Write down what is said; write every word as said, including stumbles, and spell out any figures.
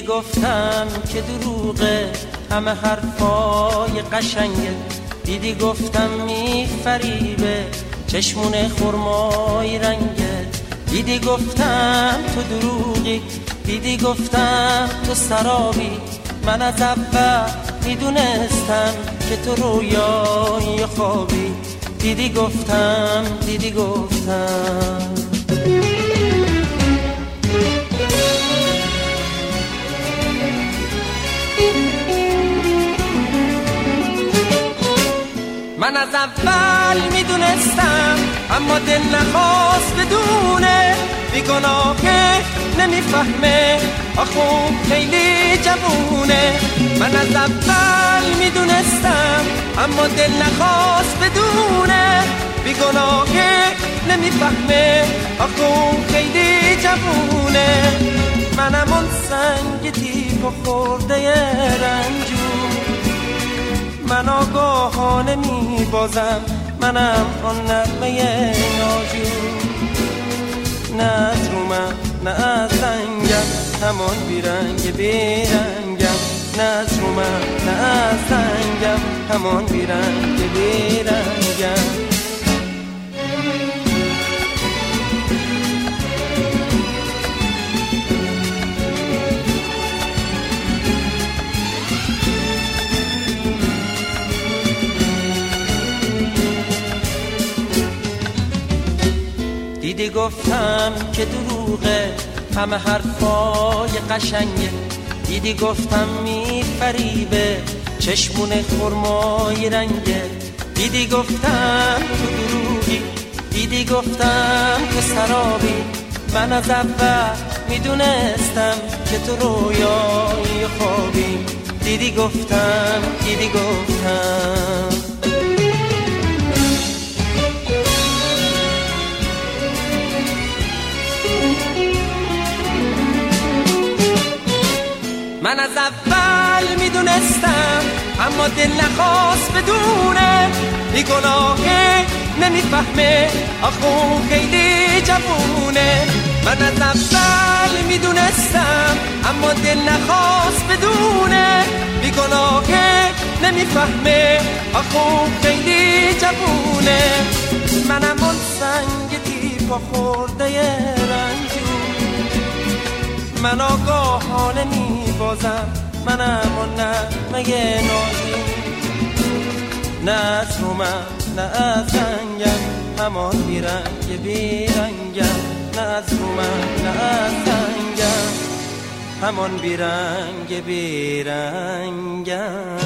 گفتم که دروغه همه حرفای قشنگه، دیدی گفتم میفریبه چشمون خرمای رنگه، دیدی گفتم تو دروغی، دیدی گفتم تو سرابی، من از اول میدونستم که تو رویای خوابی، دیدی گفتم دیدی گفتم. من از اول میدونستم اما دل نخواست بدونه، بیگناهه نمیفهمه آخو خیلی جوونه. من از اول میدونستم اما دل نخواست بدونه، بیگناهه نمیفهمه آخو خیلی جوونه. منم اون سنگ تیپ و خورده رنجور، من آگاهانه میبازم، منم آن نغمه ناجور. نه از رومم نه از رنگم همان بیرنگ بیرنگم، نه از رومم نه از رنگم همان بیرنگ بیرنگم. دیدی گفتم که دروغه همه حرفای قشنگه، دیدی گفتم میفریبه چشمون خرمای رنگه، دیدی گفتم تو دروغی، دیدی گفتم تو سرابی، من از اول میدونستم که تو رویای خوابی، دیدی گفتم دیدی گفتم. من از اول میدونستم اما دل نخواست بدونه، بیگناهه نمیفهمه آخو خیلی جوونه. من از اول میدونستم اما دل نخواست بدونه، بیگناهه نمیفهمه آخو خیلی جوونه. منم اون سنگ تیپا خورده رنجور، من آگاهانه میبازم، منم اون نغمه نازی. نه از رومم نه از رنگم همان بیرنگ بیرنگم، نه از رومم نه از رنگم همان بیرنگ بیرنگم.